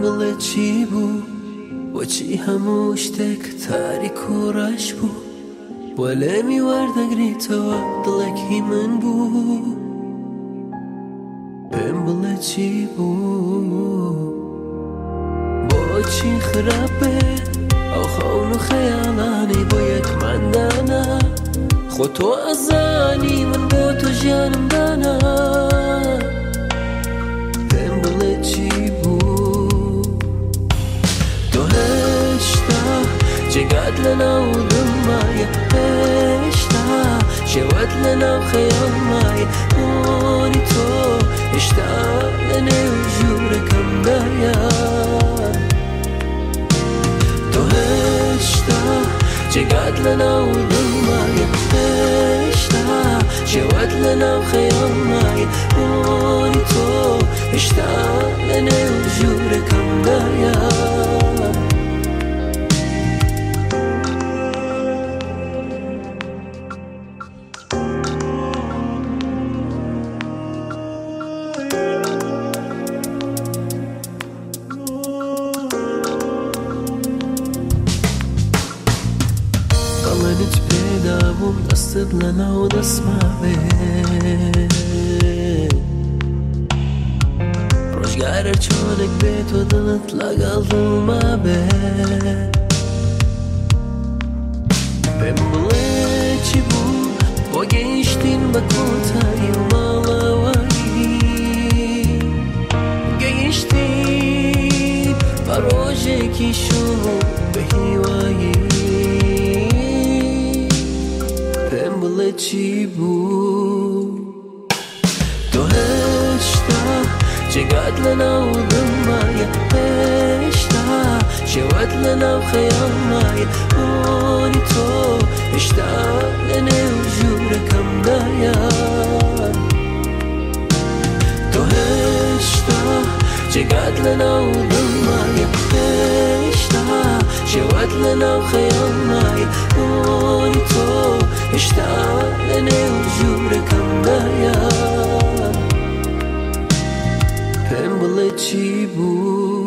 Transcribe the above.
بڵێ چی بوو وەچی هەموو شتێک تاریک و ڕەش بوو وە لێمی وەردەگریتەوە دڵێکی من بوو پێم بڵێ چی بوو بۆچی خراپێ ئەو خەون و خەیاڵانەی بۆ یەکماندانە خۆ تۆ ئەزانی من بۆ تۆ ژیانم دانا پێم بڵێ چی بوو تۆ هێشتا جێگات لەناو دڵمایە هێشتا شێوەت لەناو خەیاڵمایە بۆنی تۆ هێشتا لەنێو ژوورەکەمدایە تۆ هێشتا جێگات لەناو دڵمایە هێشتا شێوەت لەناو خەیاڵمایە بۆنی تۆ هێشتا لەنێو ژوورەکەمدایە قەڵەنت پێدا بووم دەستت لەناو دەستما بێ ڕۆژگارە چۆنێک بێت و دڵت لەگەڵ دڵما بێ پێم بڵێ چی بوو بۆ گەیشتین بە کۆتایی و ماڵەوەی گەیشتین بە ڕۆژێکی شوم بە هیوایی پێم بڵێ چی بوو تۆ هێشتا جێگات لەناو دڵمایە هێشتا شێوەت لەناو خەیاڵمایە بۆنی تۆ هێشتا لەنێو ژوورەکەمدایە تۆ هێشتا جێگات لەناو دڵمایە هێشتا شێوەت لەناو خەیاڵمایە بۆنی تۆ هێشتا لەنێو ژوورەکەمدایە پێم بڵێ چی بوو